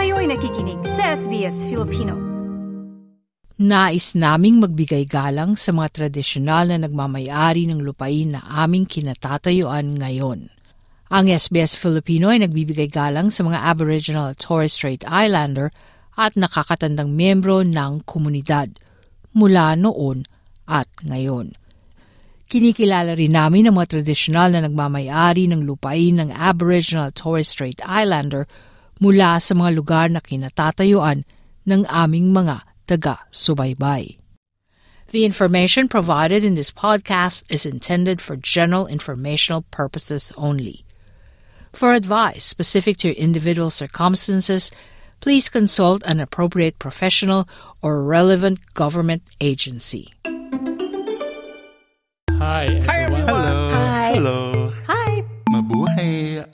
Kayo'y nakikinig sa SBS Filipino. Nais naming magbigay galang sa mga tradisyonal na nagmamay-ari ng lupain na aming kinatatayuan ngayon. Ang SBS Filipino ay nagbibigay galang sa mga Aboriginal at Torres Strait Islander at nakakatandang miyembro ng komunidad mula noon at ngayon. Kinikilala rin namin ang mga tradisyonal na nagmamay-ari ng lupain ng Aboriginal at Torres Strait Islander mula sa mga lugar na kinatatayuan ng aming mga taga-subaybay. The information provided in this podcast is intended for general informational purposes only. For advice specific to your individual circumstances, please consult an appropriate professional or relevant government agency. Hi, everyone. Hello. Hi. Hello. Hi. Mabuhay.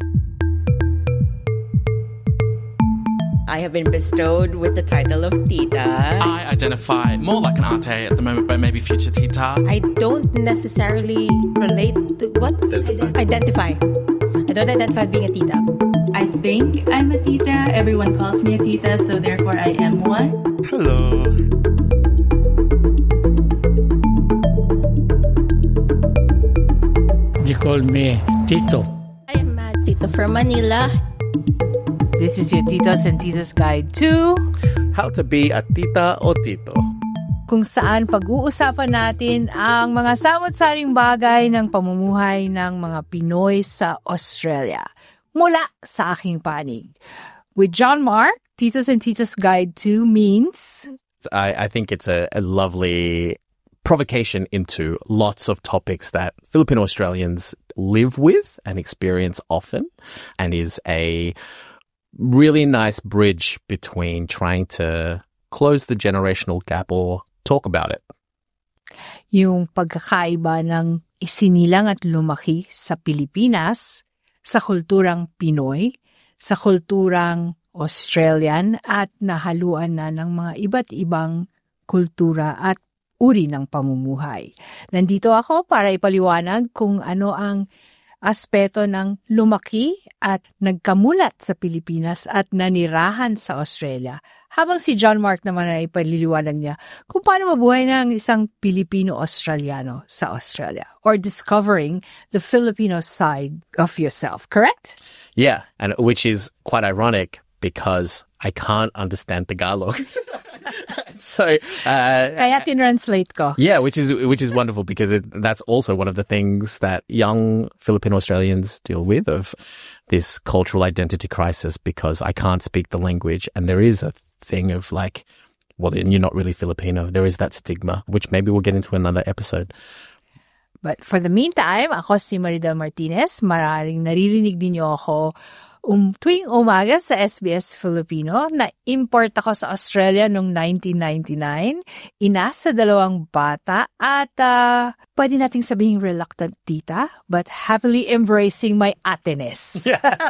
I have been bestowed with the title of Tita. I identify more like an ate at the moment, but maybe future Tita. I don't necessarily relate to what? Identify. I don't identify being a tita. I think I'm a tita. Everyone calls me a tita, so therefore I am one. Hello. They call me Tito. I am a tita from Manila. This is your Titos and Titas Guide to How to be a tita o tito. kung saan pag-uusapan natin ang mga samot-saring bagay ng pamumuhay ng mga Pinoy sa Australia mula sa aking panig. With John Mark, Titos and Titas Guide to means I think it's a lovely provocation into lots of topics that Filipino Australians live with and experience often, and is a really nice bridge between trying to close the generational gap or talk about it. yung pagkakaiba ng isinilang at lumaki sa Pilipinas, sa kulturang Pinoy, sa kulturang Australian at nahaluan na ng mga iba't ibang kultura at uri ng pamumuhay. Nandito ako para ipaliwanag kung ano ang aspeto ng lumaki at nagkamulat sa Pilipinas at nanirahan sa Australia. Habang si John Mark naman ay ipaliliwanag niya kung paano mabuhay ng isang Pilipino-Australiano sa Australia, or discovering the Filipino side of yourself, correct? Yeah, and which is quite ironic because I can't understand Tagalog. So, Kaya tinranslate ko. yeah, which is wonderful because that's also one of the things that young Filipino Australians deal with, of this cultural identity crisis, because I can't speak the language, and there is a thing of like, well, then you're not really Filipino. There is that stigma, which maybe we'll get into another episode. But for the meantime, ako si Maridel Martinez. Maraming naririnig ninyo ako tuwing umaga sa SBS Filipino. Na-import ako sa Australia noong 1999. Ina sa 2 bata. At pwede nating sabihing reluctant tita, but happily embracing my ateness.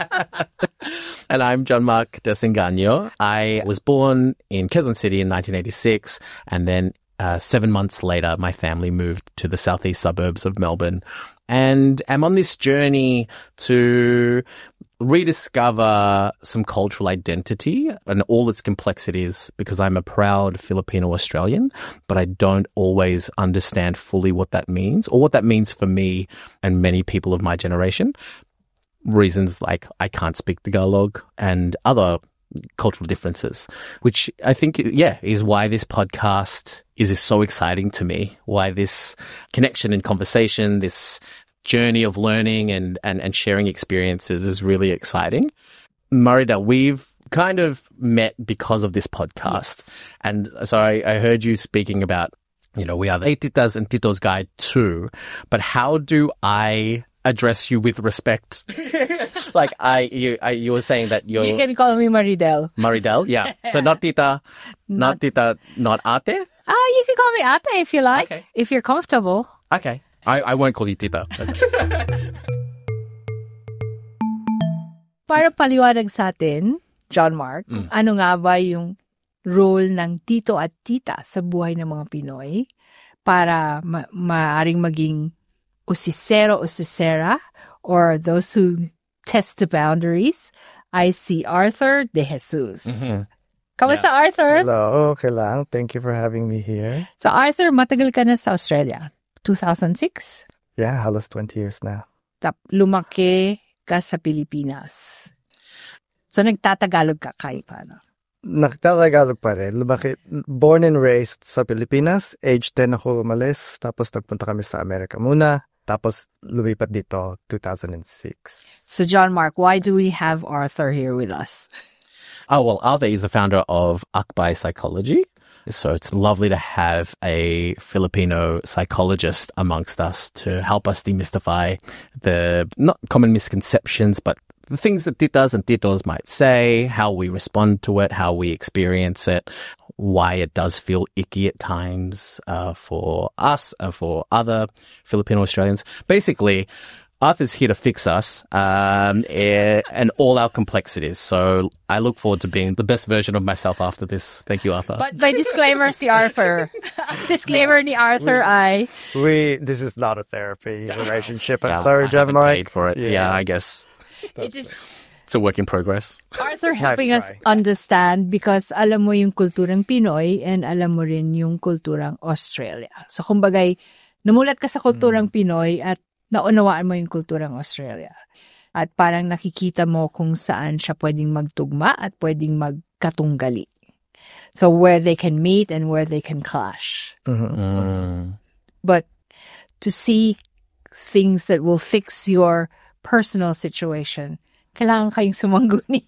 And I'm John Mark Desengano. I was born in Quezon City in 1986, and then 7 months later, my family moved to the southeast suburbs of Melbourne, and am on this journey to rediscover some cultural identity and all its complexities, because I'm a proud Filipino Australian, but I don't always understand fully what that means, or what that means for me and many people of my generation. Reasons like I can't speak Tagalog and other cultural differences, which I think, is why this podcast is so exciting to me, why this connection and conversation, this journey of learning and sharing experiences is really exciting. Marida, we've kind of met because of this podcast. Yes. And so I heard you speaking about, we are the Titas and Titos Guide too, but how do I address you with respect? Like you were saying that you're... You can call me Maridel. Maridel, yeah. So not tita, not ate? You can call me ate if you like, okay, if you're comfortable. Okay. I won't call you tita. Para paliwanag sa atin, John Mark, ano nga ba yung role ng tito at tita sa buhay ng mga Pinoy para maaring maging usisero, usisera, or those who test the boundaries ay si Arthur De Jesus. Kamusta, Arthur? Hello, okay lang. Thank you for having me here. So, Arthur, matagal ka na sa Australia. 2006? Yeah, halos 20 years na. Lumaki ka sa Pilipinas. So, nagtatagalog ka kahit paano? Nagtatagalog pa rin. Born and raised sa Pilipinas. Age 10 ako umalis. Tapos nagpunta kami sa Amerika muna. Tapos lumipat dito 2006. So, John Mark, why do we have Arthur here with us? Oh, well, Arthur is the founder of Akbai Psychology. So it's lovely to have a Filipino psychologist amongst us to help us demystify the not common misconceptions, but the things that titas and titos might say, how we respond to it, how we experience it, why it does feel icky at times for us, for other Filipino Australians. Basically, Arthur's here to fix us and all our complexities. So I look forward to being the best version of myself after this. Thank you, Arthur. But by disclaimer, si Arthur. Disclaimer ni Arthur ay... This is not a therapy relationship. I'm Yeah, sorry, I John haven't Mark. paid for it. Yeah, I guess. It's a work in progress. Arthur helping Nice us try. understand because alam mo yung kulturang Pinoy and alam mo rin yung kulturang Australia. So kumbagay, namulat ka sa kulturang Pinoy at naunawaan mo yung kulturang Australia. At parang nakikita mo kung saan siya pwedeng magtugma at pwedeng magkatunggali. So where they can meet and where they can clash. But to see things that will fix your personal situation, kailangan kayong sumangguni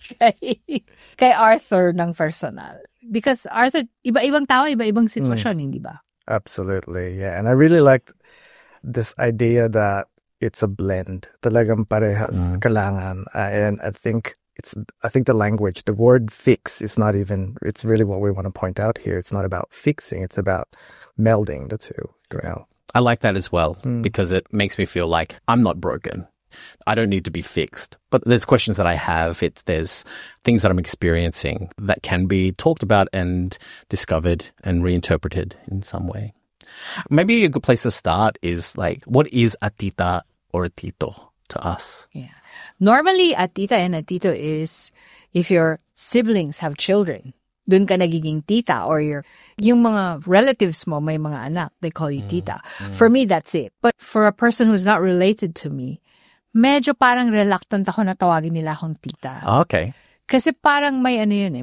kay Arthur ng personal. Because Arthur, iba-ibang tao, iba-ibang sitwasyon, hindi ba? Absolutely, yeah. And I really liked this idea that it's a blend. Talagang parehas kailangan. And I think the language, the word fix is not even, it's really what we want to point out here. It's not about fixing, it's about melding the two. You know? I like that as well because it makes me feel like I'm not broken. I don't need to be fixed. But there's questions that I have. There's things that I'm experiencing that can be talked about and discovered and reinterpreted in some way. Maybe a good place to start is like, what is a tita or a tito to us? Yeah. Normally, a tita and a tito is if your siblings have children. Dun ka nagiging tita or yung mga relatives mo may mga anak, they call you tita. For me, that's it. But for a person who's not related to me, medyo parang reluctant ako na tawagin nila akong tita. Okay. Kasi parang may ano yun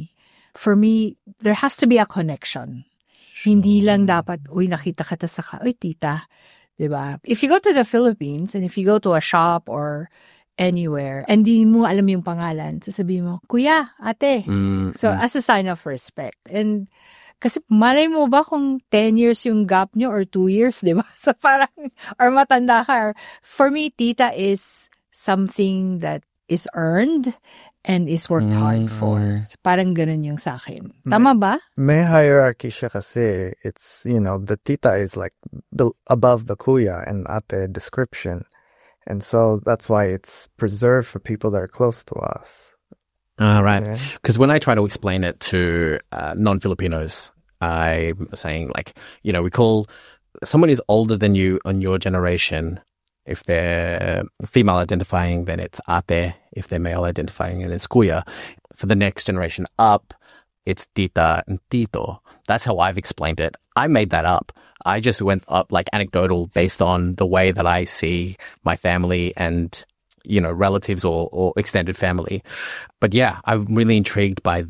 for me, there has to be a connection. Hindi lang dapat, uy, nakita ka uy, tita. Diba? If you go to the Philippines and if you go to a shop or anywhere and di mo alam yung pangalan, sasabihin mo, kuya, ate. So, as a sign of respect. And kasi malay mo ba kung 10 years yung gap nyo or 2 years, di ba? So parang, or matanda ka. For me, tita is something that is earned and is worked hard for. So, parang ganun yung sa akin. Tama ba? May hierarchy siya kasi. It's, the tita is like above the kuya and ate description. And so that's why it's preserved for people that are close to us. Right. Because when I try to explain it to non-Filipinos, I'm saying like, we call someone who's older than you on your generation. If they're female identifying, then it's ate. If they're male identifying, then it's kuya. For the next generation up, it's tita and tito. That's how I've explained it. I made that up. I just went up like anecdotal based on the way that I see my family and, relatives or extended family. But yeah, I'm really intrigued by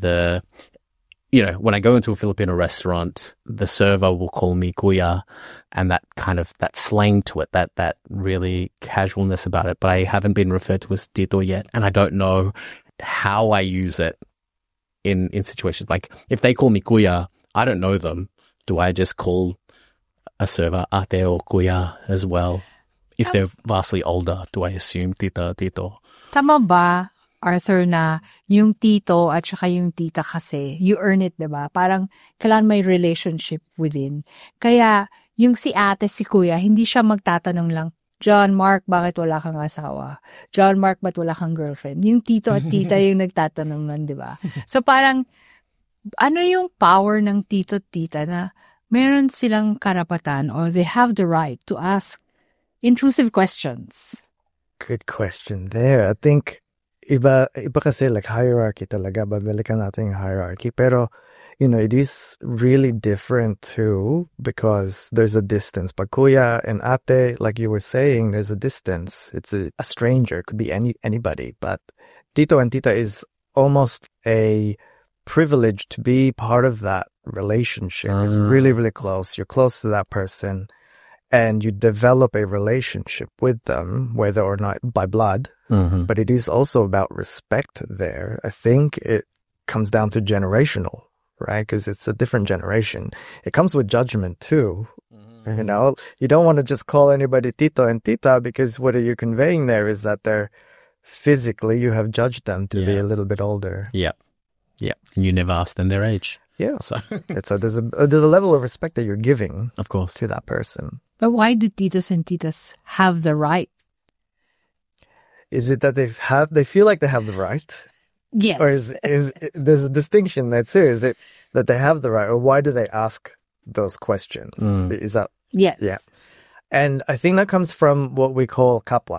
when I go into a Filipino restaurant, the server will call me kuya and that slang to it, that really casualness about it. But I haven't been referred to as tito yet. And I don't know how I use it in situations. Like if they call me kuya, I don't know them. Do I just call a server ate or kuya as well? If they're vastly older, do I assume tita, tito? Tama ba, Arthur, na yung tito at saka yung tita kasi, you earn it, diba? Parang kailangan may relationship within. Kaya yung si ate, si kuya, hindi siya magtatanong lang, John, Mark, bakit wala kang asawa? John, Mark, ba't wala kang girlfriend? Yung tito at tita yung nagtatanong nun, diba? So parang, ano yung power ng tito at tita na meron silang karapatan or they have the right to ask intrusive questions? Good question there. I think iba kasi like hierarchy talaga, babalikan natin yung hierarchy. Pero, it is really different too because there's a distance. Pag kuya and ate, like you were saying, there's a distance. It's a stranger, could be anybody. But tito and tita is almost a privilege to be part of that relationship. It's really, really close. You're close to that person and you develop a relationship with them, whether or not by blood. Mm-hmm. But it is also about respect there. I think it comes down to generational, right? Because it's a different generation. It comes with judgment too. Mm-hmm. You don't want to just call anybody tito and tita because what are you conveying there is that they're physically, you have judged them to be a little bit older. Yeah. And you never ask them their age. Yeah. So there's a level of respect that you're giving, of course, to that person. But why do titos and titas have the right? Is it that they feel like they have the right? Yes. Or is there's a distinction that's here? Is it that they have the right, or why do they ask those questions? Is that Yes. yeah? And I think that comes from what we call kapwa.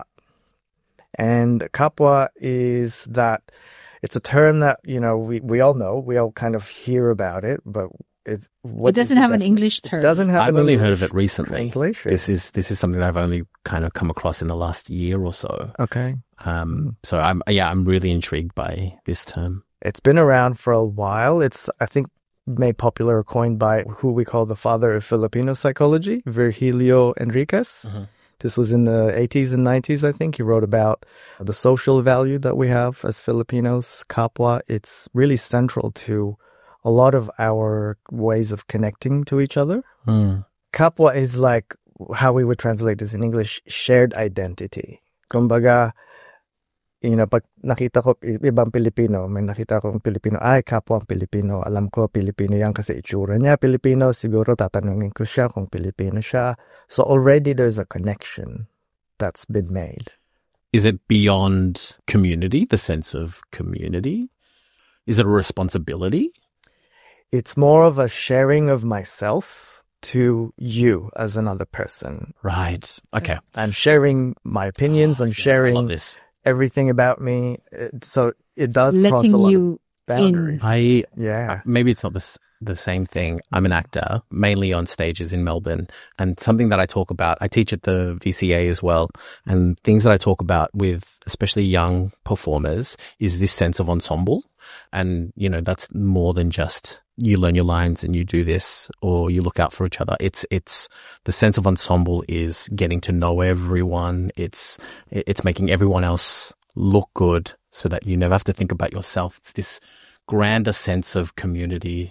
And kapwa is that it's a term that we all know, we all kind of hear about it, but it doesn't have an English term. It doesn't have. I've only heard of it recently. Translation. This is something that I've only kind of come across in the last year or so. Okay. So I'm really intrigued by this term. It's been around for a while. It's, I think, made popular or coined by who we call the father of Filipino psychology, Virgilio Enriquez. Mm-hmm. This was in the 80s and 90s, I think. He wrote about the social value that we have as Filipinos, kapwa. It's really central to a lot of our ways of connecting to each other. Kapwa is like, how we would translate this in English, shared identity. Kumbaga, pag nakita ko ibang Pilipino, may nakita kong Pilipino, ay, kapwa ang Pilipino. Alam ko, Pilipino yan kasi itsura niya Pilipino. Siguro tatanungin ko siya kung Pilipino siya. So already there's a connection that's been made. Is it beyond community, the sense of community? Is it a responsibility? It's more of a sharing of myself to you as another person. Right. Okay. I'm sharing my opinions. I'm sharing I love this. Everything about me. So it does cross Letting a lot you of boundaries. Maybe it's not the same thing. I'm an actor, mainly on stages in Melbourne. And something that I talk about, I teach at the VCA as well. And things that I talk about with especially young performers is this sense of ensemble. And, that's more than just you learn your lines and you do this or you look out for each other. It's the sense of ensemble is getting to know everyone. It's making everyone else look good so that you never have to think about yourself. It's this grander sense of community.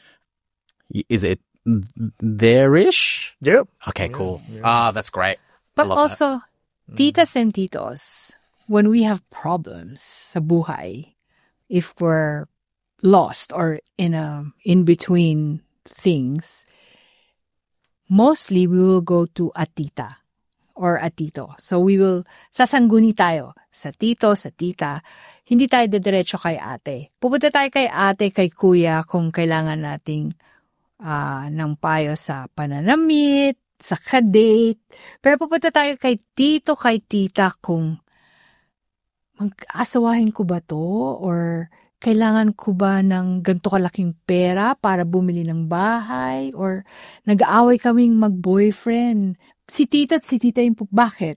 Is it there-ish? Yep. Okay, cool. Yeah. That's great. But also, titas and titos, when we have problems sa buhay, if we're lost or in between things, mostly we will go to a tita or a tito. So we will sasangguni tayo sa tito, sa tita. Hindi tayo dediretso kay ate. Pupunta tayo kay ate, kay kuya kung kailangan nating ng payo sa pananamit, sa kadate. Pero pupunta tayo kay tito, kay tita kung mag-asawahin ko ba to? Or kailangan ko ba ng ganito kalaking pera para bumili ng bahay? Or nag-aaway kaming mag-boyfriend? Si tita at si tita yung bakit?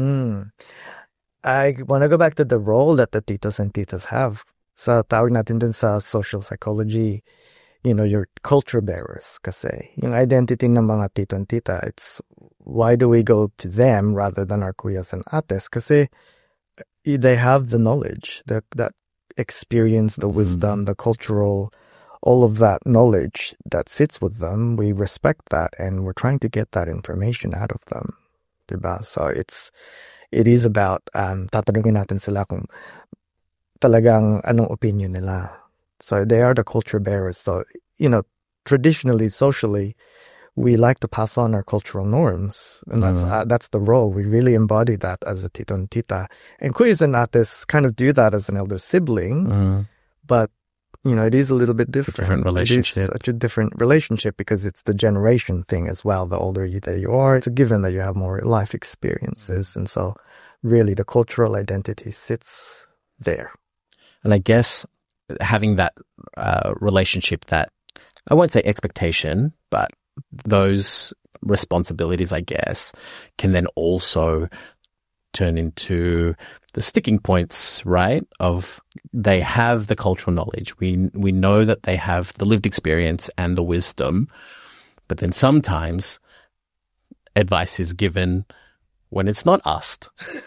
I want to go back to the role that the titos and titas have. Sa tawag natin dun sa social psychology, your culture bearers kasi. Yung identity ng mga tito and tita, it's why do we go to them rather than our kuyas and ates? Kasi they have the knowledge, that experience, the wisdom, the cultural, all of that knowledge that sits with them. We respect that and we're trying to get that information out of them. Diba? So it is about tatanungin natin sila kung talagang anong opinion nila. So they are the culture bearers. So, traditionally, socially, we like to pass on our cultural norms. And that's the role. We really embody that as a tito and tita. And kuyas and ates kind of do that as an elder sibling. But, it is a little bit different. Different relationship. It is such a different relationship because it's the generation thing as well. The older that you are, it's a given that you have more life experiences. And so really the cultural identity sits there. And I guess having that relationship, that I won't say expectation, but those responsibilities, I guess, can then also turn into the sticking points, right? Of they have the cultural knowledge. We know that they have the lived experience and the wisdom, but then sometimes advice is given when it's not asked.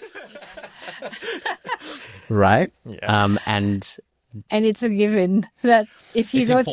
Right? Yeah. And it's a given that if you go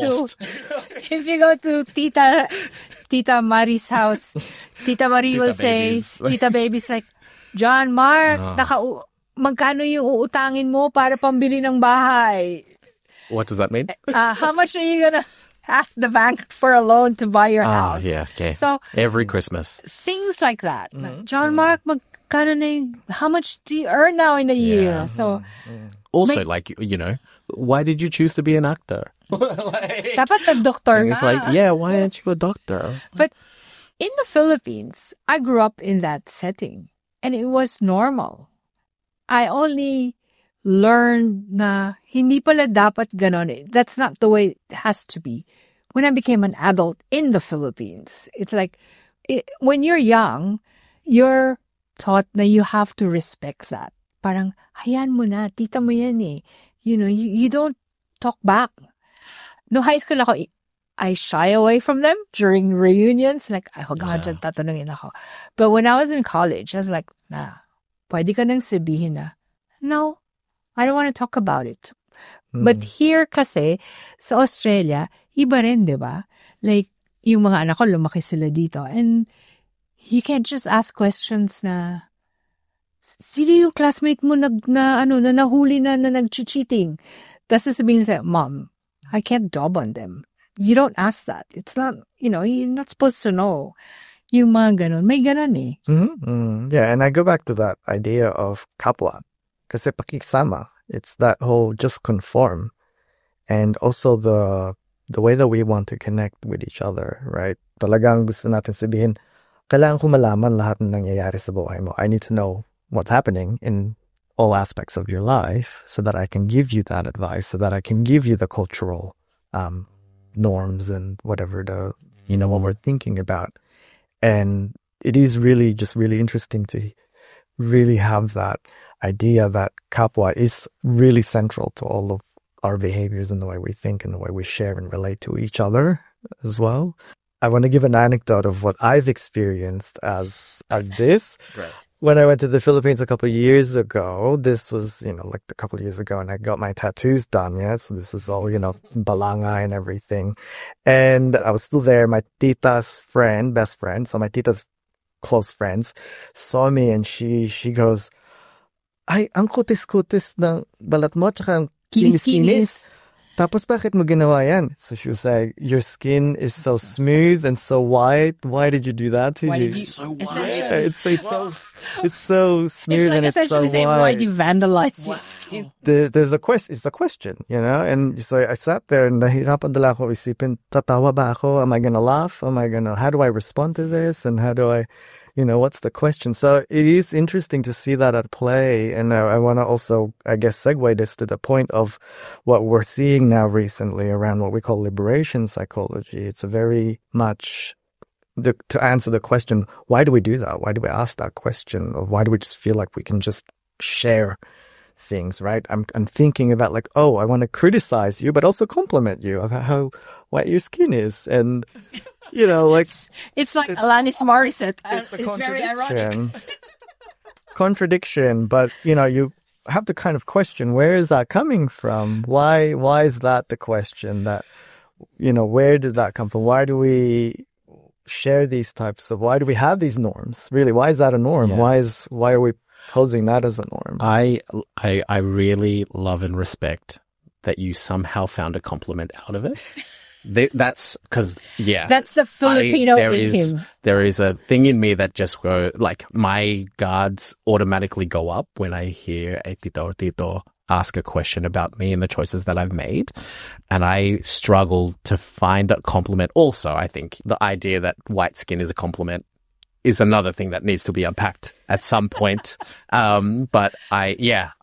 to Tita Mari's house, Tita Marie will say, Tita Baby's like, John Mark, magkano yung uutangin mo para pambili ng bahay? What does that mean? How much are you gonna ask the bank for a loan to buy your house? Oh, yeah, okay. So every Christmas. Things like that. John Mark, magkano na yung, how much do you earn now in a year? So also, like, you know, why did you choose to be an actor? Dapat nag-doktor It's like, yeah, why aren't you a doctor? But in the Philippines, I grew up in that setting and it was normal. I only learned na hindi pala dapat ganon. That's not the way it has to be. When I became an adult in the Philippines, it's like, when you're young, you're taught na you have to respect that. Parang, hayaan mo na, tita mo yan eh. You know, you don't talk back. No high school ako, I shy away from them during reunions. Like, oh God, tatanungin ako. But when I was in college, I was like, nah, pwede ka nang sabihin na, no, I don't want to talk about it. But here kasi, sa Australia, iba rin, di ba? Like, yung mga anak ko, lumaki sila dito. And you can't just ask questions na, sino yung classmate mo na nahuli na nag-cheating? Tapos sasabihin sa'yo, Mom, I can't dob on them. You don't ask that. It's not, you know, you're not supposed to know. Yung mga ganon. May ganon eh. Yeah, and I go back to that idea of kapwa. Kasi pakisama. It's that whole just conform. And also the way that we want to connect with each other, right? Talagang gusto natin sabihin, kailangan ko malaman lahat ng nangyayari sa buhay mo. I need to know what's happening in all aspects of your life so that I can give you that advice, so that I can give you the cultural norms and whatever what we're thinking about. And it is really just really interesting to really have that idea that kapwa is really central to all of our behaviors and the way we think and the way we share and relate to each other as well. I want to give an anecdote of what I've experienced as this. Right. When I went to the Philippines a couple of years ago, this was, like a couple of years ago, and I got my tattoos done, yeah? So this is all, balanga and everything. And I was still there. My tita's friend, best friend, so my tita's close friends, saw me and she goes, ay, ang kutis-kutis ng balat mo, tsaka ang kinis-kinis. Tapos bakit mo ginawa yan? So she was like, your skin is so smooth and so white. Why did you do that to you? It's so white. It's so smooth and it's so white. Why do you vandalize your skin? There's a question. It's a question, And so I sat there and nahirapan dala ako isipin, tatawa ba ako? Am I gonna laugh? How do I respond to this? And how do I, what's the question? So it is interesting to see that at play. And I want to also, I guess, segue this to the point of what we're seeing now recently around what we call liberation psychology. It's a very much to answer the question, why do we do that? Why do we ask that question? Or why do we just feel like we can just share things, right? I'm thinking about like, oh, I want to criticize you, but also compliment you about how white your skin is. And, like... It's like Alanis Morissette. It's a contradiction. Very ironic. Contradiction, but, you have to kind of question, where is that coming from? Why is that the question that, where did that come from? Why do we share these why do we have these norms? Really, why is that a norm? Yeah. Why are we posing that as a norm? I really love and respect that you somehow found a compliment out of it. That's because, that's the Filipino in him. There is a thing in me that just my guards automatically go up when I hear a tita or tito ask a question about me and the choices that I've made. And I struggle to find a compliment. Also, I think the idea that white skin is a compliment is another thing that needs to be unpacked at some point. But I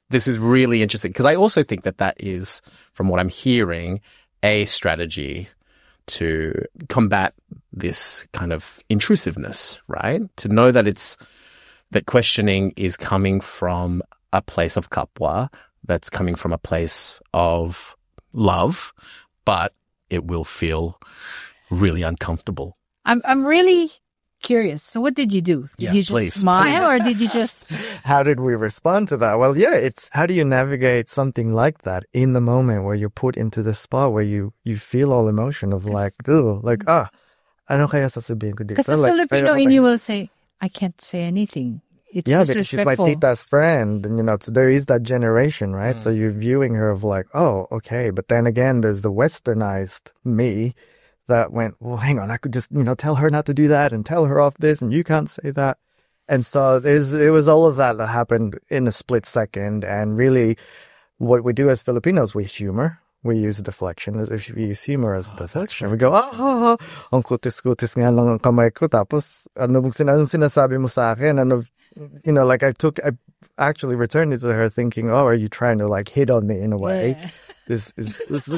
this is really interesting because I also think that is, from what I'm hearing, a strategy to combat this kind of intrusiveness, right? To know that that questioning is coming from a place of kapwa, that's coming from a place of love, but it will feel really uncomfortable. I'm really curious. So what did you do? Did you just smile or did you just... How did we respond to that? Well, yeah, it's how do you navigate something like that in the moment where you're put into the spot where you feel all emotion of like, ano kaya sasabihin ko dito? Because the Filipino in you will say, I can't say anything. It's because she's my tita's friend. And, so there is that generation, right? So you're viewing her of like, oh, okay. But then again, there's the westernized me that went, well, hang on, I could just, tell her not to do that and tell her off this and you can't say that. And so it was all of that happened in a split second. And really what we do as Filipinos, we humor. We use deflection. If we use humor as deflection, we go, ang kutis-kutis nga lang ang kamay ko. Tapos, anong sinasabi mo sa akin? I actually returned it to her thinking, are you trying to like hit on me in a way? Yeah. This is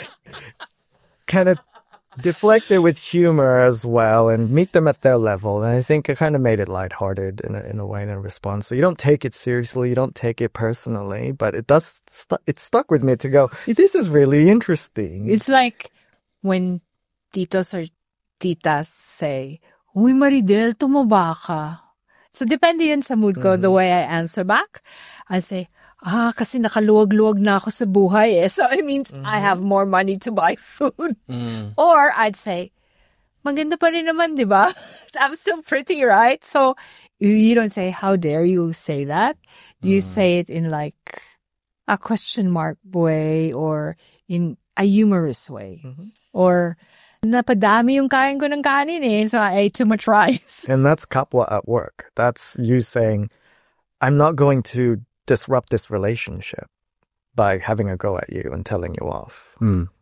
kind of deflect it with humor as well and meet them at their level. And I think it kind of made it lighthearted in a way in a response. So you don't take it seriously, you don't take it personally, but it does. It stuck with me to go, this is really interesting. It's like when titos or titas say, "Uy, Maridel, tumaba ka." So depende yun sa mood ko, the way I answer back. I say, kasi nakaluwag-luwag na ako sa buhay eh. So it means I have more money to buy food. Or I'd say, maganda pa rin naman, di ba? I'm still pretty, right? So you don't say, how dare you say that? You say it in like a question mark way or in a humorous way. Or, napadami yung kain ko ng kanin eh, so I ate too much rice. And that's kapwa at work. That's you saying, I'm not going to disrupt this relationship by having a go at you and telling you off.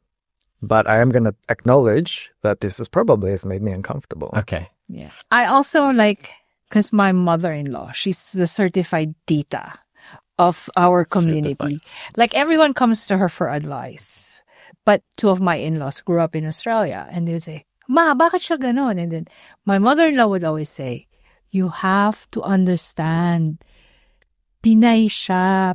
But I am going to acknowledge that this has made me uncomfortable. Okay. Yeah. I also because my mother-in-law, she's the certified tita of our community. Certified. Like everyone comes to her for advice. But two of my in-laws grew up in Australia and they would say, Ma, bakit siya ganon? And then my mother-in-law would always say, you have to understand, Pinoy siya,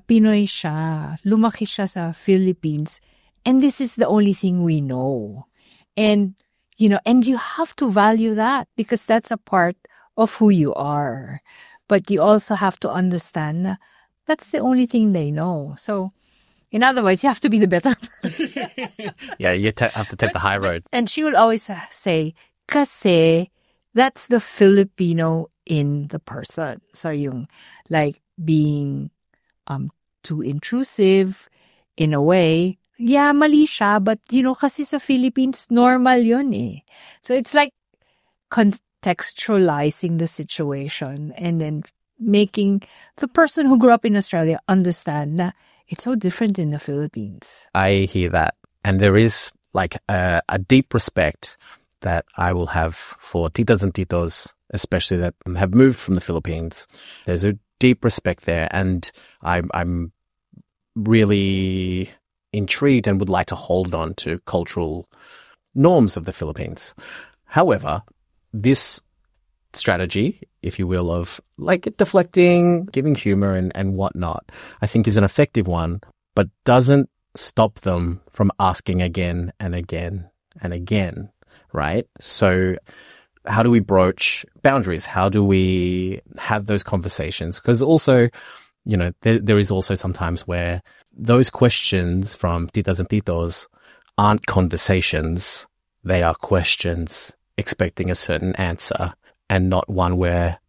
lumaki siya sa Philippines, and this is the only thing we know. And, and you have to value that because that's a part of who you are. But you also have to understand that's the only thing they know. So, in other words, you have to be the better person. Yeah, you have to take the high road. And she would always say, kasi that's the Filipino in the person. So yung like being too intrusive in a way, yeah, mali siya, but kasi sa Philippines, normal yun eh. So it's like contextualizing the situation and then making the person who grew up in Australia understand that it's so different in the Philippines. I hear that. And there is like a deep respect that I will have for titas and titos, especially that have moved from the Philippines. There's a deep respect there. And I'm really intrigued and would like to hold on to cultural norms of the Philippines. However, this strategy, if you will, of like deflecting, giving humor and whatnot, I think is an effective one, but doesn't stop them from asking again and again and again, right? So how do we broach boundaries? How do we have those conversations? Because also, there is also sometimes where those questions from titas and titos aren't conversations. They are questions expecting a certain answer, and not one where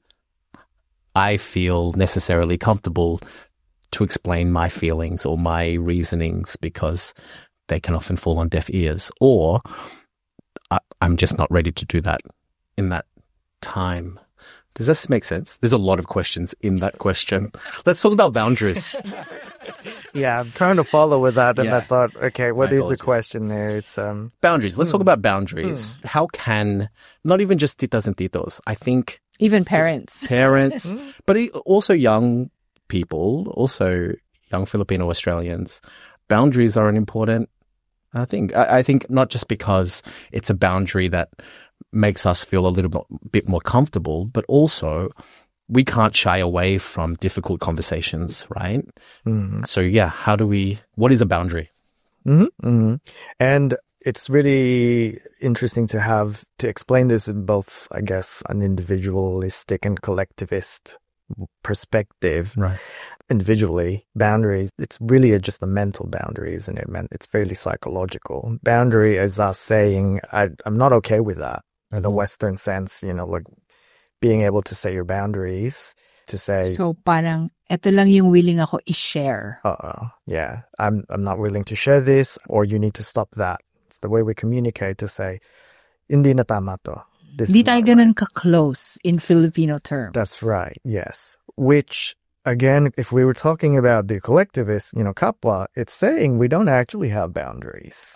I feel necessarily comfortable to explain my feelings or my reasonings because they can often fall on deaf ears, or I'm just not ready to do that in that time. Does this make sense? There's a lot of questions in that question. Let's talk about boundaries. Yeah, I'm trying to follow with that, and I thought, okay, what is the question there? It's boundaries. Let's talk about boundaries. How can, not even just titas and titos, I think even parents, but also young people, also young Filipino Australians, boundaries are an important thing. I think not just because it's a boundary that makes us feel a little bit more comfortable, but also we can't shy away from difficult conversations, right? So yeah, what is a boundary? And it's really interesting to explain this in both, I guess, an individualistic and collectivist perspective. Right. Individually, boundaries, it's really just a mental boundary, isn't it? It's fairly psychological. Boundary is us saying, I'm not okay with that. In the Western sense, like being able to say your boundaries, to say... So parang, eto lang yung willing ako i-share. Yeah, I'm not willing to share this, or you need to stop that. It's the way we communicate to say, hindi na tama to. Di tayo ganun ka-close in Filipino terms. That's right, yes. Which, again, if we were talking about the collectivist, kapwa, it's saying we don't actually have boundaries.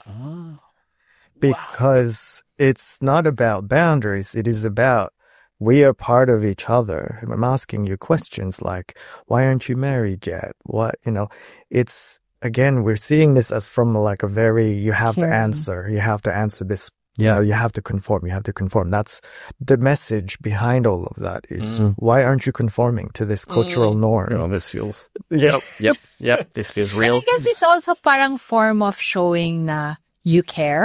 Because it's not about boundaries, it is about we are part of each other. I'm asking you questions like, why aren't you married yet? What, it's, again, we're seeing this as from like a very, you have to answer this. Yeah. You have to conform. That's the message behind all of that is, why aren't you conforming to this cultural norm? Oh, this feels... Yep. This feels real. And I guess it's also parang form of showing na you care.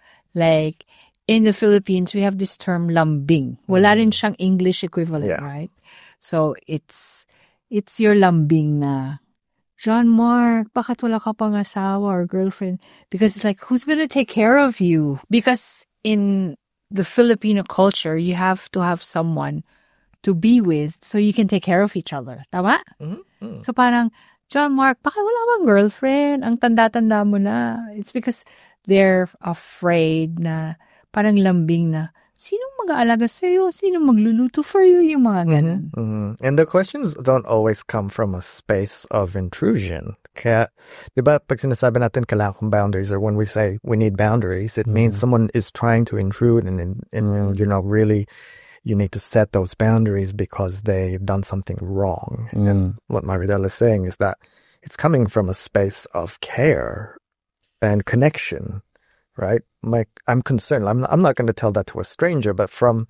Like, in the Philippines, we have this term lambing. Wala rin siyang English equivalent, right? So, it's your lambing na, John Mark, bakit wala ka pang asawa or girlfriend? Because it's like, who's going to take care of you? Because in the Filipino culture, you have to have someone to be with so you can take care of each other. Tama? So parang, John Mark, bakit wala bang girlfriend? Ang tanda-tanda mo na. It's because they're afraid na parang lambing na, sinong mag-aalaga sa'yo? Sinong magluluto for you? Yung mga ganun. And the questions don't always come from a space of intrusion. Kaya, di ba, pag sinasabi natin kailangan kong boundaries, or when we say we need boundaries, it means someone is trying to intrude and really, you need to set those boundaries because they've done something wrong. And then what Maridel is saying is that it's coming from a space of care and connection. Right? I'm concerned. I'm not going to tell that to a stranger, but from,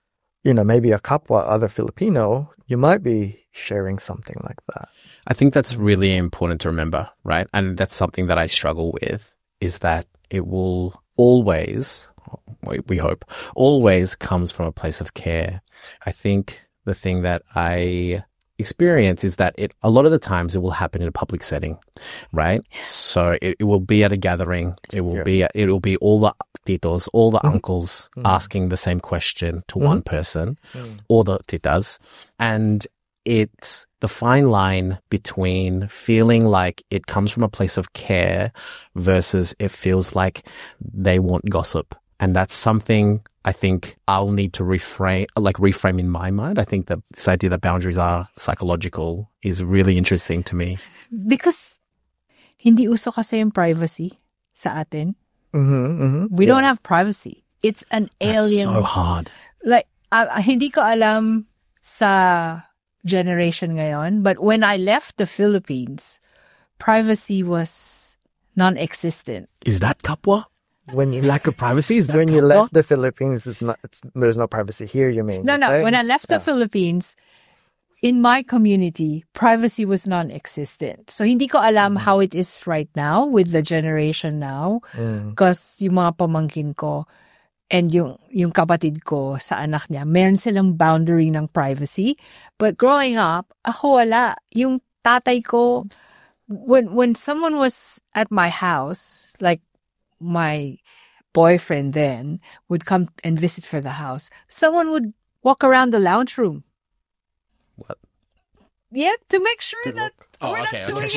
maybe a kapwa, other Filipino, you might be sharing something like that. I think that's really important to remember, right? And that's something that I struggle with, is that it will always, we hope, always comes from a place of care. I think the thing that I experience is that a lot of the times it will happen in a public setting, right? So it will be at a gathering. It will be all the titos, all the uncles asking the same question to one person, or the titas. And it's the fine line between feeling like it comes from a place of care versus it feels like they want gossip. And that's something I think I'll need to reframe in my mind. I think that this idea that boundaries are psychological is really interesting to me. Because hindi uso kasi yung privacy sa atin. We don't have privacy. It's an alien. That's so hard. Like, hindi ko alam sa generation ngayon, but when I left the Philippines, privacy was non-existent. Is that kapwa? When you lack of privacy? Is that when you left the Philippines, there's no privacy here, you mean? No. When I left the Philippines, in my community, privacy was non-existent. So, hindi ko alam how it is right now with the generation now. Because yung mga pamangkin ko and yung kapatid ko sa anak niya, meron silang boundary ng privacy. But growing up, ako wala. Yung tatay ko, when someone was at my house, like, my boyfriend then would come and visit for the house, someone would walk around the lounge room. What? Yeah, to make sure that we're not doing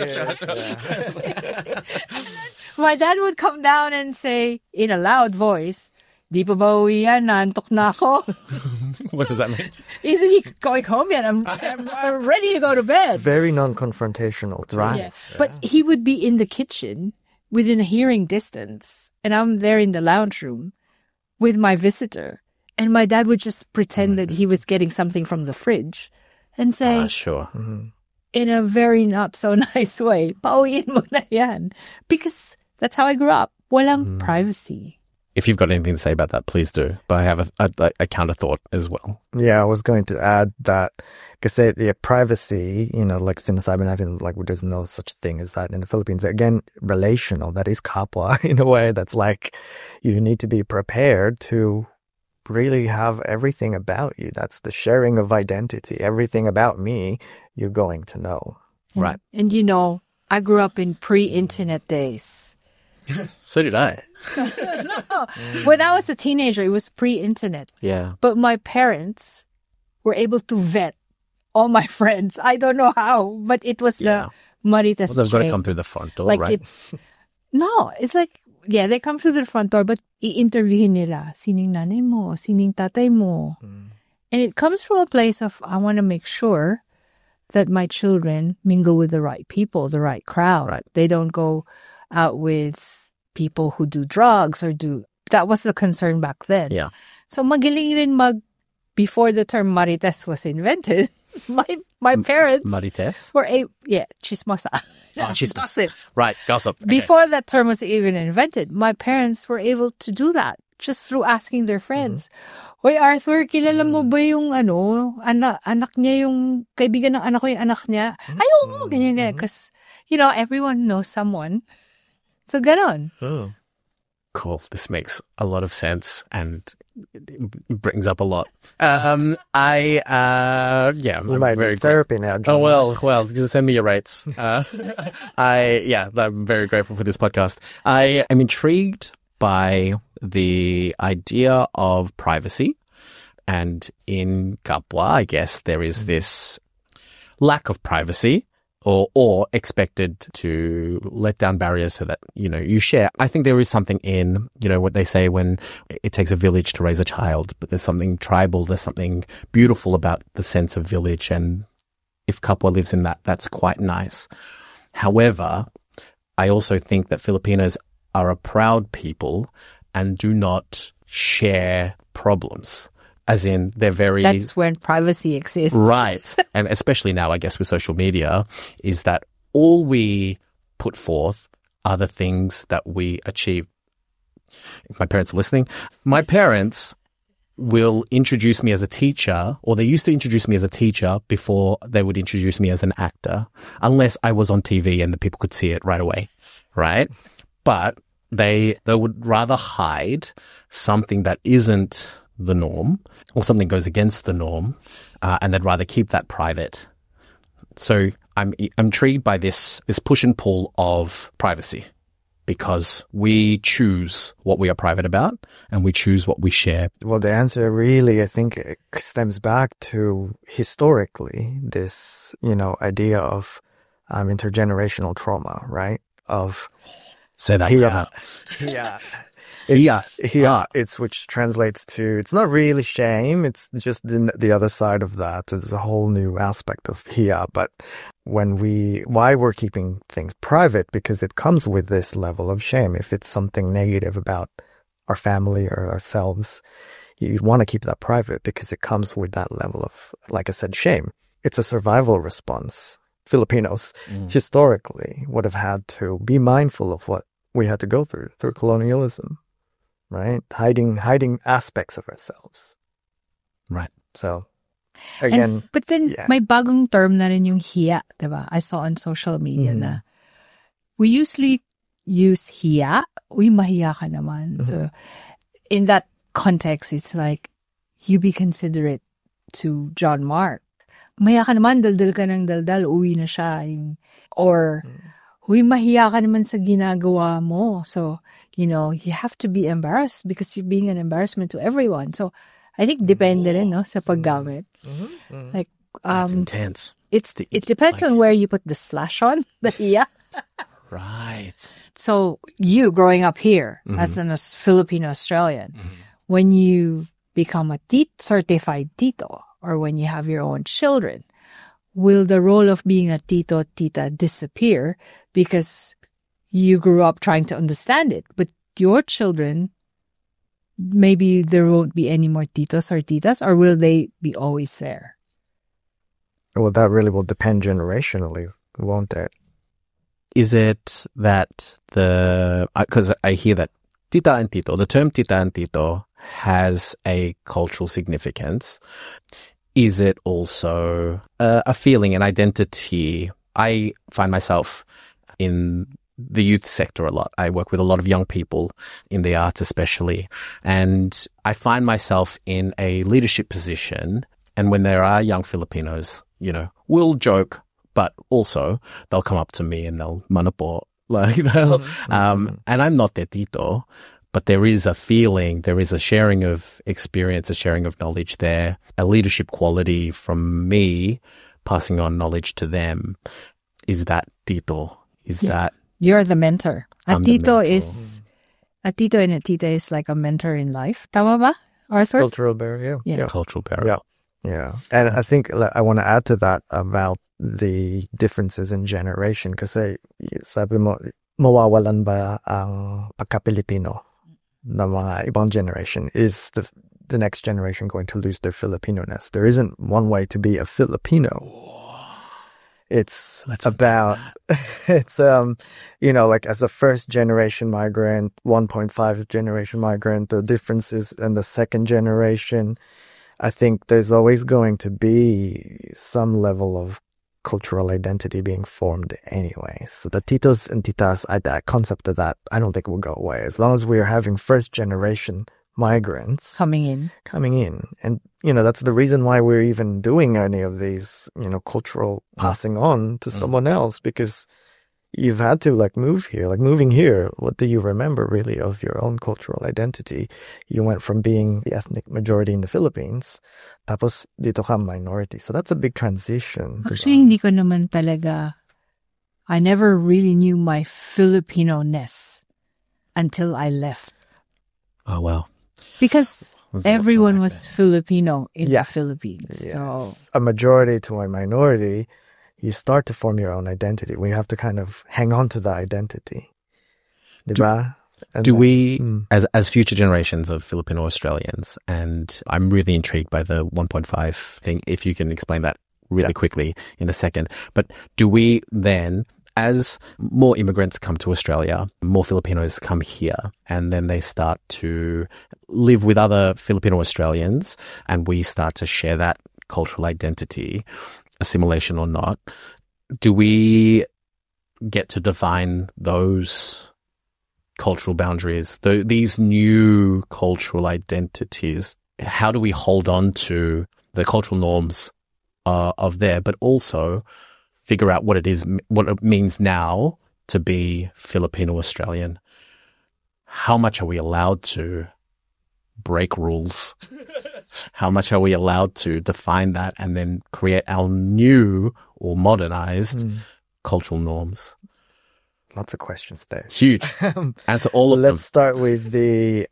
it. My dad would come down and say in a loud voice, "Di pa ba uwi yan? Naantok na ako." What does that mean? Isn't he going home yet? I'm ready to go to bed. Very non-confrontational. Right. Yeah. But he would be in the kitchen within a hearing distance, and I'm there in the lounge room with my visitor, and my dad would just pretend that he was getting something from the fridge and say, Sure. in a very not so nice way. Pauwiin mo na yan. Because that's how I grew up. Walang privacy. If you've got anything to say about that, please do. But I have a counter thought as well. Yeah, I was going to add that because the privacy, like sinasabi natin, like there's no such thing as that in the Philippines. Again, relational, that is kapwa in a way. That's like you need to be prepared to really have everything about you. That's the sharing of identity. Everything about me, you're going to know. Right. And I grew up in pre-internet days. So did I. No. When I was a teenager, it was pre-internet. Yeah. But my parents were able to vet all my friends. I don't know how, but it was the Marites. Well, they've got to come through the front door, like right? It's like, they come through the front door, but i-interviewin nila, sining nanay mo, sining tatay mo. And it comes from a place of, I want to make sure that my children mingle with the right people, the right crowd. Right. They don't go out with people who do drugs or that was the concern back then. Yeah. So magaling rin before the term Marites was invented, my parents Marites? were chismosa. Chismosa. Gossip. Right, gossip. Okay. Before that term was even invented, my parents were able to do that just through asking their friends. Hoy Arthur, kilala mo ba yung anak niya, yung kaibigan ng anak ko, yung anak niya? Ay, oo, ganyan. Because, everyone knows someone. So, ganon. Oh. Cool. This makes a lot of sense and it brings up a lot. I'm very therapy now, John. Oh, well, send me your rates. I'm very grateful for this podcast. I am intrigued by the idea of privacy, and in Kapwa, I guess there is this lack of privacy or expected to let down barriers so that, you share. I think there is something in, what they say when it takes a village to raise a child, but there's something tribal, there's something beautiful about the sense of village. And if Kapwa lives in that, that's quite nice. However, I also think that Filipinos are a proud people and do not share problems. As in, they're very... That's when privacy exists. Right. And especially now, I guess, with social media, is that all we put forth are the things that we achieve. If my parents are listening, my parents will introduce me as a teacher, or they used to introduce me as a teacher before they would introduce me as an actor, unless I was on TV and the people could see it right away, right? But they would rather hide something that isn't the norm or something goes against the norm, and they'd rather keep that private. So I'm intrigued by this push and pull of privacy, because we choose what we are private about and we choose what we share. Well, the answer really, I think, stems back to historically this, idea of intergenerational trauma, right? Of say that. Yeah. Yeah. It's which translates to, it's not really shame. It's just the other side of that. There's a whole new aspect of hiya. But why we're keeping things private, because it comes with this level of shame. If it's something negative about our family or ourselves, you want to keep that private because it comes with that level of, like I said, shame. It's a survival response. Filipinos historically would have had to be mindful of what we had to go through colonialism. Right? Hiding aspects of ourselves. Right. So, again. But then, may bagong term na rin yung hiya, diba? I saw on social media na we usually use hiya. Uy, mahiya ka naman. So, in that context, it's like, you be considerate to John Mark. Mahiya ka naman, daldal ka ng daldal, uwi na siya. Or, huy, mahiya ka naman sa ginagawa mo. So, you have to be embarrassed because you're being an embarrassment to everyone. So, I think depende rin, no, sa paggamit. Like, that's intense. It depends on where you put the slash on, the hiya. Right. So, you growing up here as a Filipino Australian, when you become a certified tito, or when you have your own children, will the role of being a tito, tita disappear because you grew up trying to understand it? But your children, maybe there won't be any more titos or titas, or will they be always there? Well, that really will depend generationally, won't it? Is it that because I hear that tita and tito, the term tita and tito has a cultural significance. Is it also a feeling, an identity? I find myself in the youth sector a lot. I work with a lot of young people in the arts especially, and I find myself in a leadership position. And when there are young Filipinos, we'll joke, but also they'll come up to me and they'll manapo, and I'm not their tito, but there is a feeling, there is a sharing of experience, a sharing of knowledge there, a leadership quality from me passing on knowledge to them. Is that tito? Is that... You're the mentor. A I'm the tito mentor. is... A tito and a tita is like a mentor in life. Tama ba, Arthur? Cultural barrier. Yeah. Cultural barrier. Yeah. And I think I want to add to that about the differences in generation kasi sabi mo, mawawalan ba ang pagka-Pilipino na mga ibang generation? Is the next generation going to lose their Filipino-ness? There isn't one way to be a Filipino. It's about, it's, like as a first generation migrant, 1.5 generation migrant, the differences in the second generation, I think there's always going to be some level of cultural identity being formed anyway. So the titos and titas, that concept of that, I don't think will go away. As long as we're having first generation migrants Coming in. And that's the reason why we're even doing any of these cultural passing on to someone else, because you've had to move here. Moving here, what do you remember really of your own cultural identity? You went from being the ethnic majority in the Philippines, tapos dito ka minority, so that's a big transition. Actually, hindi ko naman talaga... I never really knew my Filipino-ness until I left. Oh, wow. Because Was it everyone like was that? Filipino in Yeah. the Philippines. Yes. So A majority to a minority, you start to form your own identity. We have to kind of hang on to the identity. Diba? And Do then- we, as future generations of Filipino Australians, and I'm really intrigued by the 1.5 thing, if you can explain that really quickly in a second, but do we then, as more immigrants come to Australia, more Filipinos come here, and then they start to live with other Filipino Australians, and we start to share that cultural identity, assimilation or not, do we get to define those cultural boundaries, these new cultural identities? How do we hold on to the cultural norms of there, but also figure out what it means now to be Filipino Australian? How much are we allowed to break rules? How much are we allowed to define that and then create our new or modernized cultural norms? Lots of questions there. Huge. Answer all of them. Let's start with the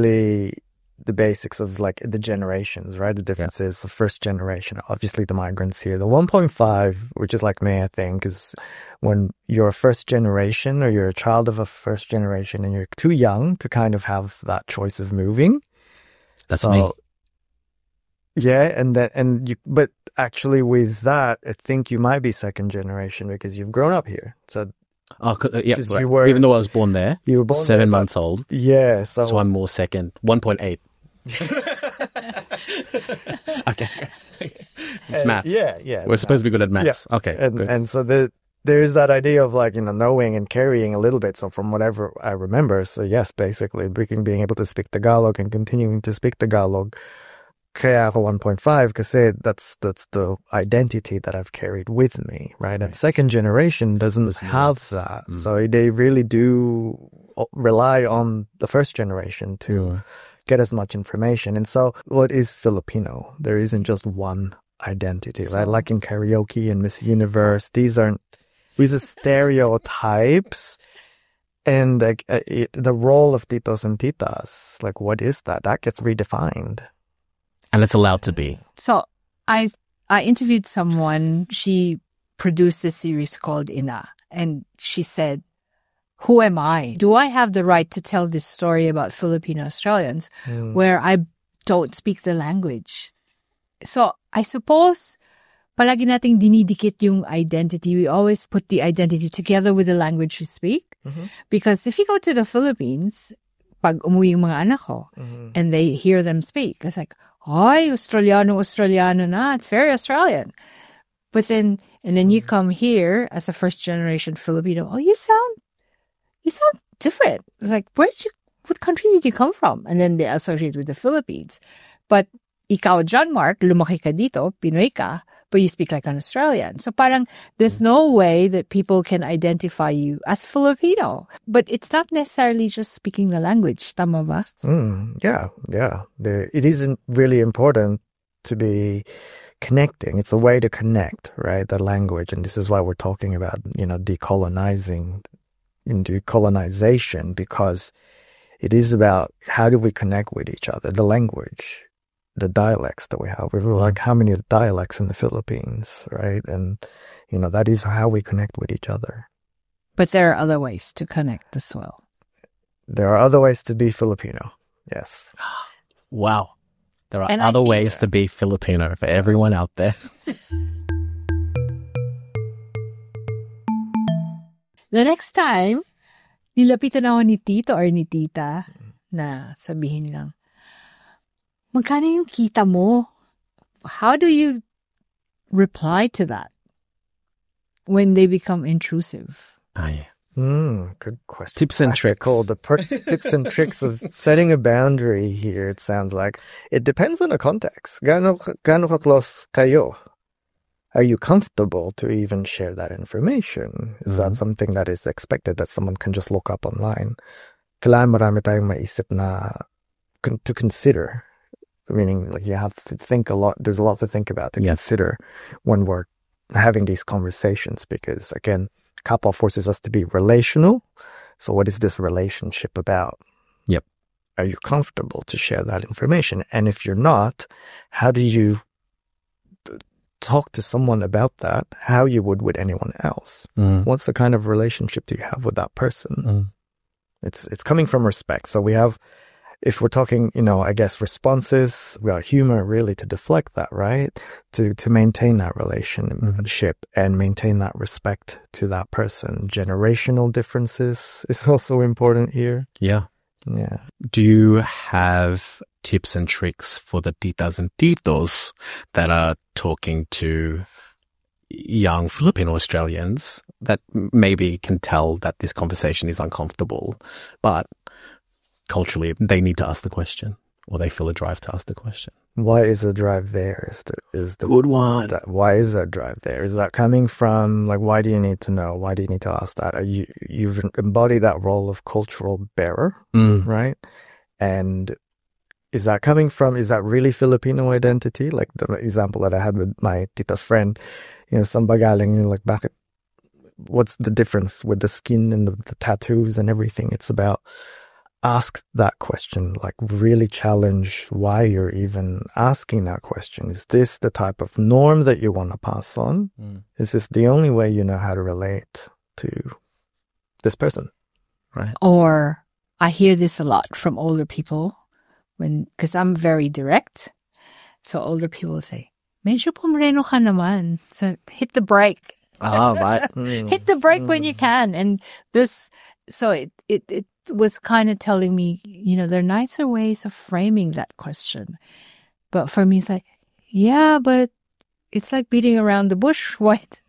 basics of the generations, right? The differences. The first generation, obviously the migrants here. The 1.5, which is like me, I think, is when you're a first generation or you're a child of a first generation and you're too young to kind of have that choice of moving. That's me. Yeah, but actually with that, I think you might be second generation because you've grown up here. So yeah, 'cause right. you were- Even though I was born there, you were born 7 there, but- months old, yeah, so I'm more second. 1.8. Okay. It's maths. Yeah. We're supposed to be good at maths. Yeah. Okay, And good. and so there is that idea of knowing and carrying a little bit. So from whatever I remember, so yes, basically being able to speak Tagalog and continuing to speak Tagalog. Kaya ako 1.5 kasi that's the identity that I've carried with me, right? And second generation doesn't have that. So they really do rely on the first generation to get as much information. And so what is Filipino? There isn't just one identity, right? Like in karaoke and Miss Universe, these are stereotypes. And the role of titos and titas, what is that? That gets redefined. And it's allowed to be. So I interviewed someone. She produced a series called Ina, and she said, "Who am I? Do I have the right to tell this story about Filipino Australians where I don't speak the language?" So I suppose palagi nating dinidikit yung identity. We always put the identity together with the language we speak. Because if you go to the Philippines, pag umuwi yung mga anak ko, and they hear them speak, it's like, ay, Australiano na, it's very Australian. But then, and then you come here as a first generation Filipino, oh, you sound different. It's like, what country did you come from? And then they associate with the Philippines. But ikaw, John Mark, lumaki ka dito, Pinoy ka, but you speak like an Australian. So parang there's no way that people can identify you as Filipino. But it's not necessarily just speaking the language. Tama ba? Yeah. It isn't really important to be connecting. It's a way to connect, right? The language. And this is why we're talking about, decolonization, because it is about how do we connect with each other, the language, the dialects that we have. We're like, how many dialects in the Philippines, right? And, that is how we connect with each other. But there are other ways to connect as well. There are other ways to be Filipino. Yes. Wow. There are other ways to be Filipino for everyone out there. The next time, nilapitan ako ni tito or ni tita na sabihin lang, magkano yung kita mo? How do you reply to that when they become intrusive? Good question. Tips and tricks. The tips and tricks of setting a boundary here, it sounds like. It depends on the context. Gaano ka close kayo? Are you comfortable to even share that information? Is that something that is expected that someone can just look up online? Kailangan marami tayong maisip na to consider. Meaning, like, you have to think a lot. There's a lot to think about, to consider when we're having these conversations. Because, again, Kapwa forces us to be relational. So what is this relationship about? Yep. Are you comfortable to share that information? And if you're not, how do you talk to someone about that how you would with anyone else? What's the kind of relationship do you have with that person? It's coming from respect. So we have, if we're talking, I guess responses, we have humor really to deflect that, right? To maintain that relationship and maintain that respect to that person. Generational differences is also important here. Yeah. Do you have tips and tricks for the titas and titos that are talking to young Filipino Australians that maybe can tell that this conversation is uncomfortable, but culturally they need to ask the question, or they feel a drive to ask the question? Why is the drive there? Is the good one. Why is that drive there? Is that coming from, like, why do you need to know? Why do you need to ask that? You've embodied that role of cultural bearer, right? And is that coming from, is that really Filipino identity? Like the example that I had with my tita's friend, some bagaling, like, bakit, what's the difference with the skin and the tattoos and everything? It's about, ask that question, like really challenge why you're even asking that question. Is this the type of norm that you want to pass on? Is this the only way you know how to relate to this person? Right. Or I hear this a lot from older people because I'm very direct. So older people say, medyo pomreno ka naman. So hit the brake. Right. Hit the brake when you can. And so it was kind of telling me, there are nicer ways of framing that question. But for me, it's like, yeah, but it's like beating around the bush. What?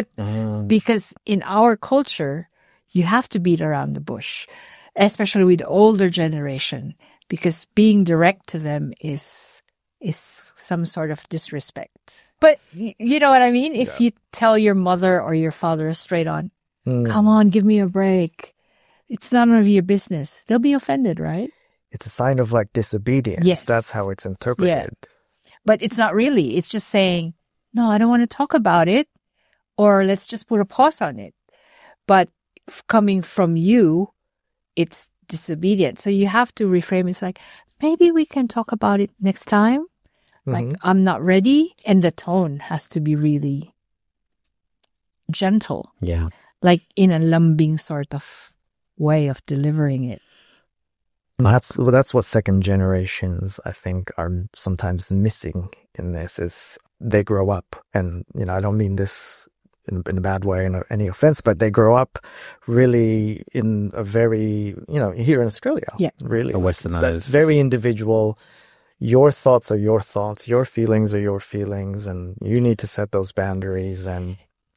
Because in our culture, you have to beat around the bush, especially with the older generation, because being direct to them is some sort of disrespect. But you know what I mean? If you tell your mother or your father straight on, come on, give me a break. It's none of your business. They'll be offended, right? It's a sign of, like, disobedience. Yes. That's how it's interpreted. Yeah. But it's not really. It's just saying, no, I don't want to talk about it, or let's just put a pause on it. But coming from you, it's disobedient. So you have to reframe it. It's like, maybe we can talk about it next time. Like, I'm not ready. And the tone has to be really gentle. Yeah. Like in a lambing sort of way of delivering it. That's what second generations, I think, are sometimes missing in this, is they grow up, and, I don't mean this in a bad way, any offense, but they grow up really in a very, here in Australia, really. Westernized. Very individual. Your thoughts are your thoughts. Your feelings are your feelings, and you need to set those boundaries. And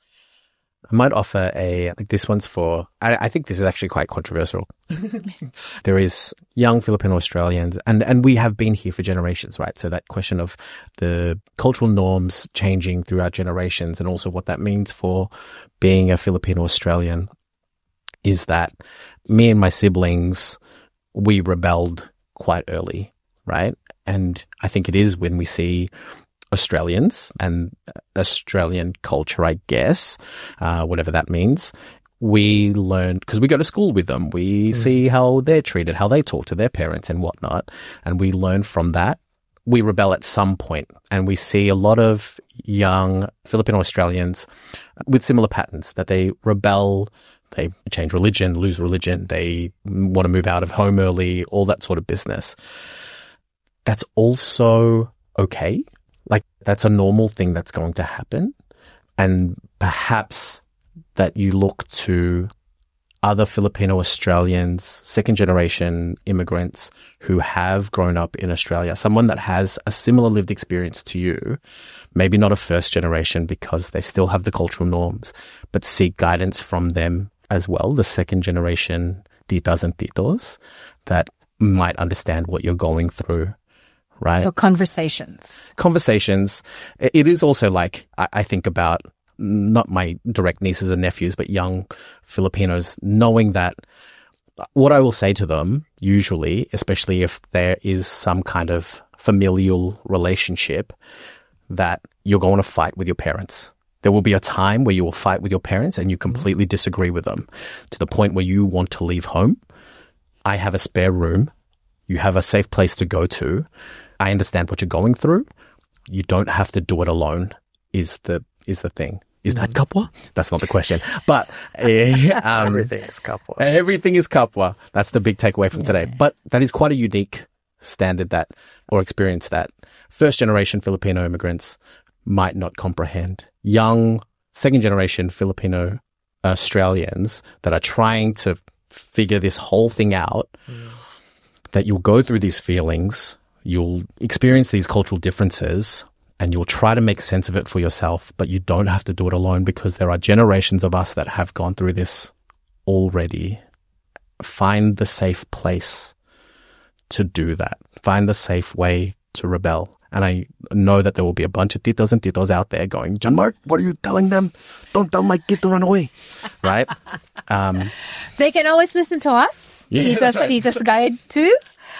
I might offer this one's for, I think this is actually quite controversial. There is young Filipino Australians, and we have been here for generations, right? So that question of the cultural norms changing throughout generations, and also what that means for being a Filipino Australian, is that me and my siblings, we rebelled quite early, right? And I think it is when we see Australians and Australian culture, I guess, whatever that means, we learn, because we go to school with them, we see how they're treated, how they talk to their parents and whatnot, and we learn from that. We rebel at some point, and we see a lot of young Filipino Australians with similar patterns, that they rebel, they change religion, lose religion, they want to move out of home early, all that sort of business. That's also okay. That's a normal thing that's going to happen. And perhaps that you look to other Filipino Australians, second generation immigrants who have grown up in Australia, someone that has a similar lived experience to you, maybe not a first generation because they still have the cultural norms, but seek guidance from them as well, the second generation titas and titos that might understand what you're going through. Right. So conversations. It is also I think about not my direct nieces and nephews, but young Filipinos, knowing that what I will say to them, usually, especially if there is some kind of familial relationship, that you're going to fight with your parents. There will be a time where you will fight with your parents and you completely disagree with them to the point where you want to leave home. I have a spare room. You have a safe place to go to. I understand what you're going through. You don't have to do it alone, is the thing. Is that kapwa? That's not the question. But everything is kapwa. Everything is kapwa. That's the big takeaway from today. But that is quite a unique standard or experience that first generation Filipino immigrants might not comprehend. Young second generation Filipino Australians that are trying to figure this whole thing out, that you'll go through these feelings, you'll experience these cultural differences, and you'll try to make sense of it for yourself, but you don't have to do it alone because there are generations of us that have gone through this already. Find the safe place to do that. Find the safe way to rebel. And I know that there will be a bunch of titas and titos out there going, John Mark, what are you telling them? Don't tell my kid to run away. Right? They can always listen to us. Yeah, Titas, right. Titas Guide too.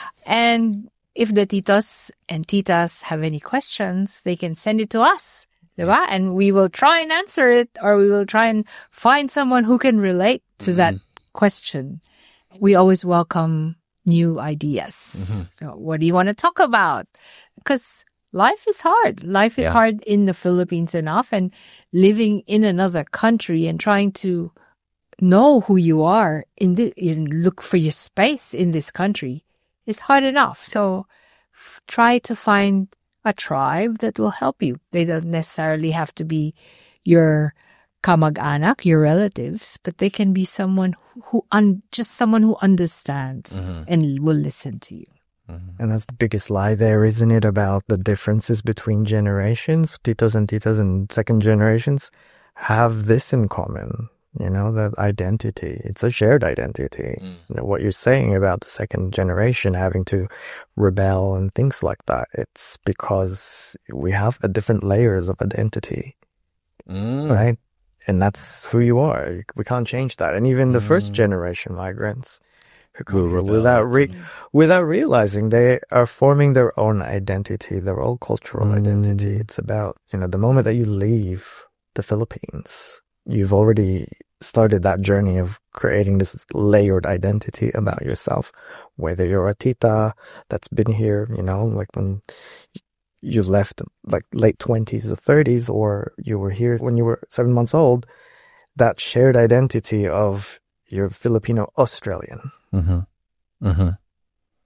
And if the titos and titas have any questions, they can send it to us. Diba? And we will try and answer it, or we will try and find someone who can relate to that question. We always welcome new ideas. So what do you want to talk about? Because life is hard. Life is hard in the Philippines enough, and living in another country and trying to know who you are and look for your space in this country is hard enough. So try to find a tribe that will help you. They don't necessarily have to be your kamag-anak, your relatives, but they can be someone who someone who understands and will listen to you. And that's the biggest lie there, isn't it, about the differences between generations? Titos and titas and second generations have this in common, that identity. It's a shared identity. What you're saying about the second generation having to rebel and things like that, it's because we have different layers of identity, right? And that's who you are. We can't change that. And even the first generation migrants, without realizing, they are forming their own identity, their own cultural identity. It's about, the moment that you leave the Philippines, you've already started that journey of creating this layered identity about yourself. Whether you're a tita that's been here, like when you left late 20s or 30s, or you were here when you were 7 months old, that shared identity of you're Filipino Australian.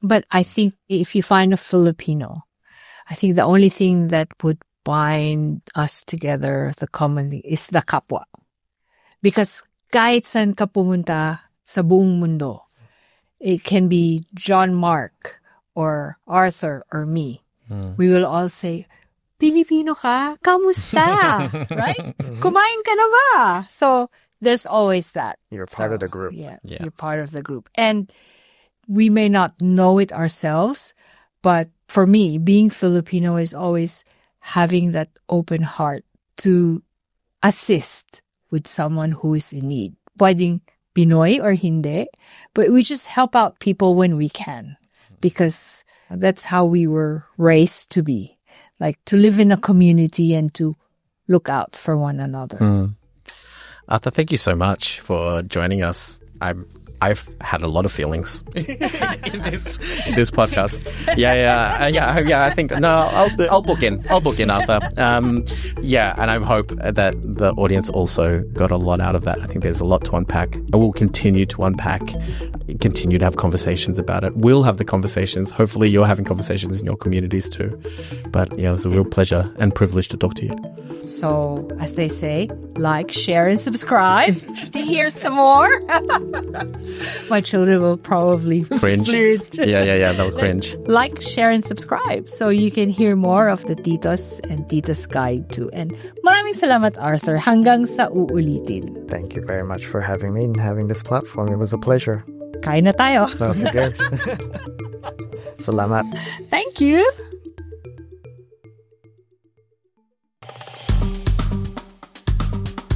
But I think if you find a Filipino, I think the only thing that would bind us together, the common thing, is the kapwa. Because kahit saan ka pumunta sa buong mundo, it can be John Mark or Arthur or me. We will all say, Pilipino ka? Kamusta? Right? Kumain ka na ba? So there's always that. You're part of the group. Yeah, you're part of the group. And we may not know it ourselves, but for me, being Filipino is always having that open heart to assist with someone who is in need. Pwedeng Pinoy or hindi, but we just help out people when we can, because that's how we were raised to be, like to live in a community and to look out for one another. Arthur, thank you so much for joining us. I've had a lot of feelings in this podcast. I think I'll book in, Arthur. And I hope that the audience also got a lot out of that. I think there's a lot to unpack. I will continue to unpack, continue to have conversations about it. We'll have the conversations. Hopefully you're having conversations in your communities too. But it was a real pleasure and privilege to talk to you. So, as they say, like, share, and subscribe to hear some more. My children will probably cringe. They'll cringe. Like, share, and subscribe so you can hear more of the Titos and Titas Guide too. And maraming salamat, Arthur. Hanggang sa uulitin. Thank you very much for having me and having this platform. It was a pleasure. Kain na tayo. No, sige. Salamat. Thank you.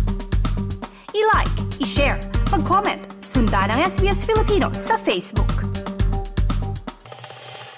I-like, i-share, mag-comment, sundan ang SBS Filipino sa Facebook.